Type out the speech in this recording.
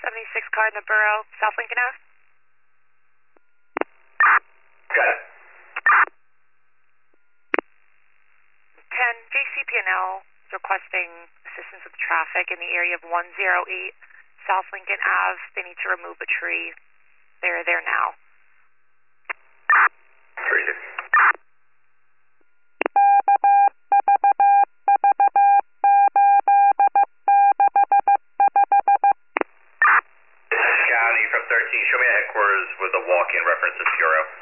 76 car in the borough, South Lincoln Ave. Got it. 10, JCP&L is requesting assistance with traffic in the area of 108 South Lincoln Ave. They need to remove a tree. They're there now. 36. County from 13, show me a headquarters with a walk-in reference to Fioro.